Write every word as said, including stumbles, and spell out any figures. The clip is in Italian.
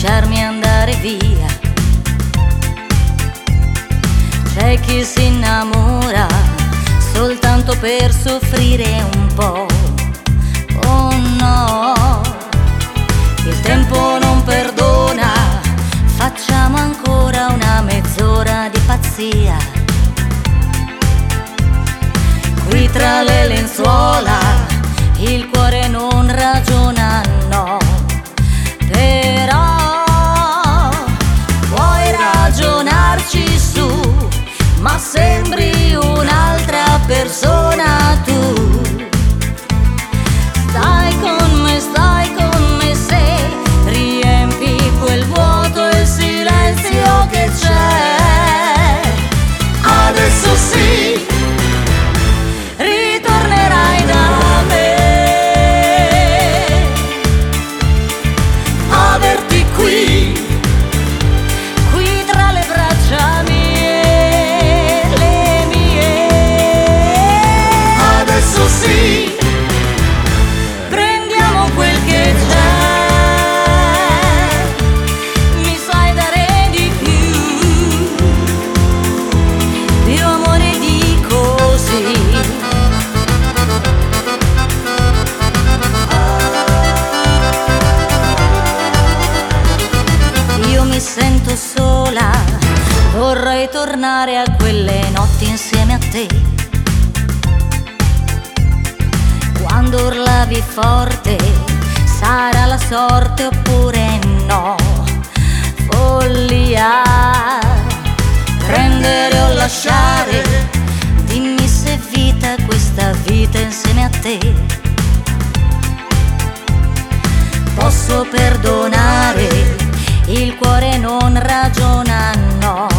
lasciarmi andare via. C'è chi si innamora soltanto per soffrire un po'. Oh no, il tempo non perdona, facciamo ancora una mezz'ora di pazzia. Qui tra le lenzuola il cuore non ragiona, no. Però puoi ragionarci su, ma sembri un'altra persona tu. Stai con me, stai con me se riempi quel vuoto e il silenzio che c'è. Adesso sì, ritornerai da me. Averti qui, qui tra le braccia mie, le mie. Adesso sì, prendiamo quel che c'è. Mi sai dare di più, più amore di così. Io mi sento sola, vorrei tornare a quelle notti insieme a te, quando urlavi forte, sarà la sorte oppure no. Follia, prendere o lasciare, dimmi se vita questa vita insieme a te. Posso perdonare, il cuore non ragiona, no.